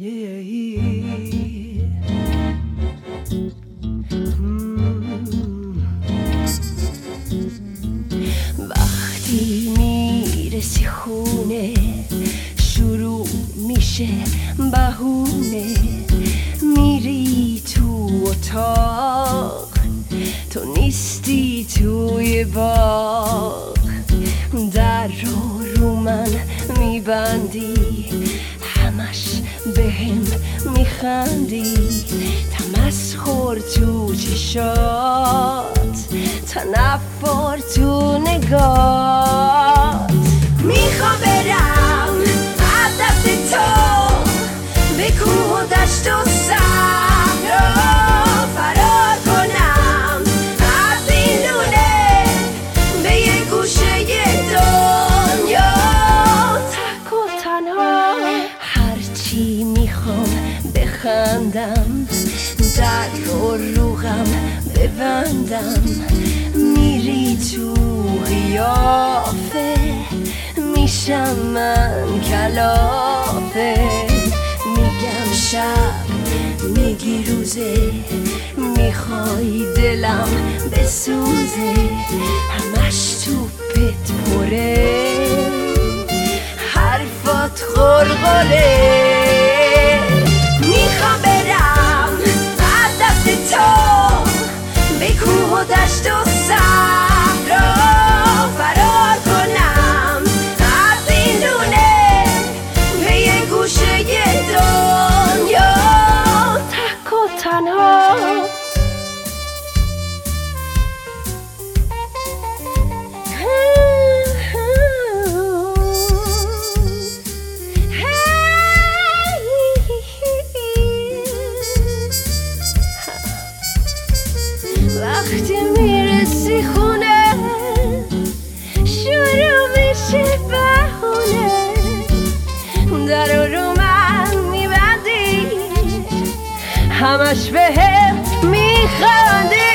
وقتی میرسی خونه شروع میشه بهونه، میری تو اتاق تو نیستی توی باغ، در رو من میبندی همش بهم میخندی، تمسخر تو چشات تنفر تو نگات. میخوام برم از دست تو به کوه و دشت و صحرا فرار کنم از این لونه به یه گوشه دنیا تک و تنها. هرچی میخوام بخندم در رو غم ببندم، میری تو قیافه میشم من کلافه، میگم شب میگی روزه، میخوای دلم بسوزه، همش توپت پره حرفات غرغره. میخوام برم از دست تو به کوه و دشت و صحرا فرار کنم از این لونه به یه گوشه دنیا تک و تنها. وقتی میرسی خونه شروع میشه بهونه، در رو من میبندی همش بهم میخندی.